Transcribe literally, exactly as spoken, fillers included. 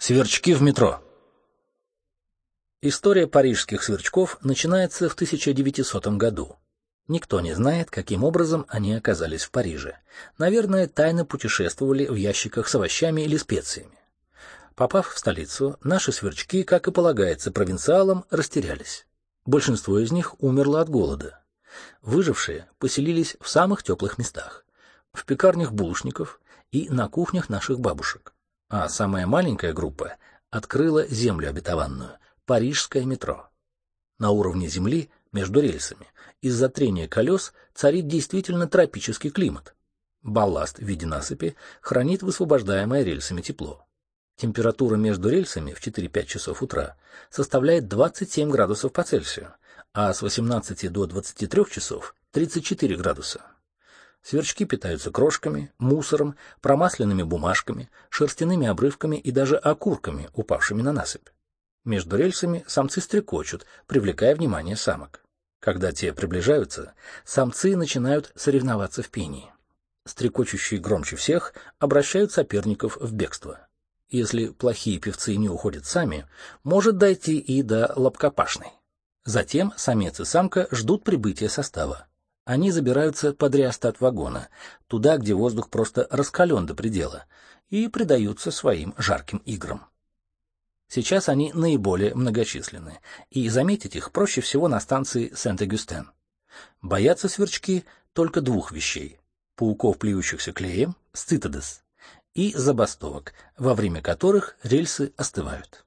Сверчки в метро. История парижских сверчков начинается в тысяча девятисотом году. Никто не знает, каким образом они оказались в Париже. Наверное, тайно путешествовали в ящиках с овощами или специями. Попав в столицу, наши сверчки, как и полагается провинциалам, растерялись. Большинство из них умерло от голода. Выжившие поселились в самых теплых местах, в пекарнях булочников и на кухнях наших бабушек. А самая маленькая группа открыла землю обетованную — парижское метро. На уровне земли, между рельсами, из-за трения колес царит действительно тропический климат. Балласт в виде насыпи хранит высвобождаемое рельсами тепло. Температура между рельсами в четыре-пять часов утра составляет двадцать семь градусов по Цельсию, а с восемнадцати до двадцати трёх часов — тридцать четыре градуса. Сверчки питаются крошками, мусором, промасленными бумажками, шерстяными обрывками и даже окурками, упавшими на насыпь. Между рельсами самцы стрекочут, привлекая внимание самок. Когда те приближаются, самцы начинают соревноваться в пении. Стрекочущие громче всех обращают соперников в бегство. Если плохие певцы не уходят сами, может дойти и до лапкопашной. Затем самец и самка ждут прибытия состава. Они забираются под реостат вагона, туда, где воздух просто раскален до предела, и предаются своим жарким играм. Сейчас они наиболее многочисленны, и заметить их проще всего на станции Сент-Агюстен. Боятся сверчки только двух вещей — пауков, плюющихся клеем, сцитадес, и забастовок, во время которых рельсы остывают.